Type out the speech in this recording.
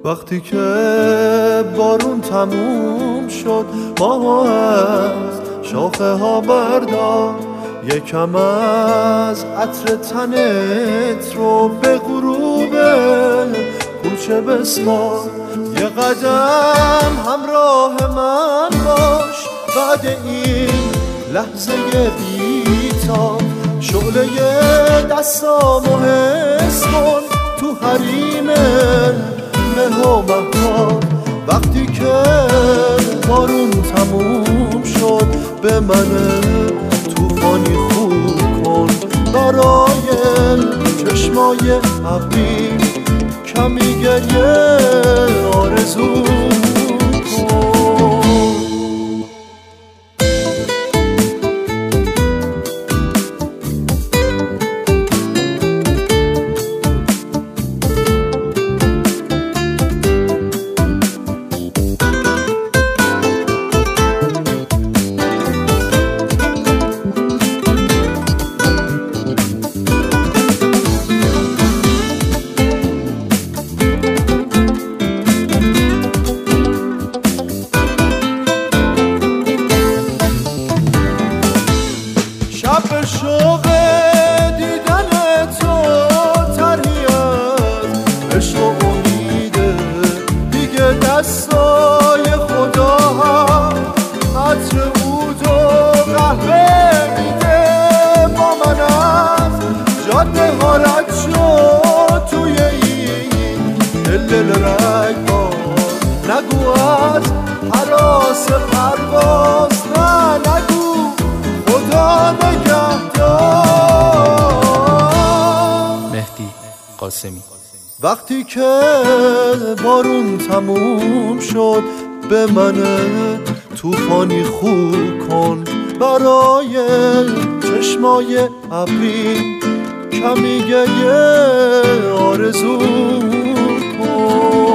وقتی که بارون تموم شد ماه از شاخه ها بردار یکم از عطر تنت رو به غروب کوچه بسپار یه قدم همراه من باش بعد این لحظه بیتا شعله دستامو حس کن تو حریم مه و مهتاب وقتی که بارون تموم شد به من طوفانی خوب کن برای چشمای ابری کمی گریه آرزو کن شب شوق دیدن تو ترهی از عشق و امیده دیگه دستای خدا هم عطر عود و قهوه میده با من از جاده ها رد شد توی این دل رگبار نگو از حراس پرواز نه نگو خدا نگهدار مهدی قاسمی وقتی که بارون تموم شد به من طوفانی خوب کن برای چشمای ابری کمی گریه آرزو کن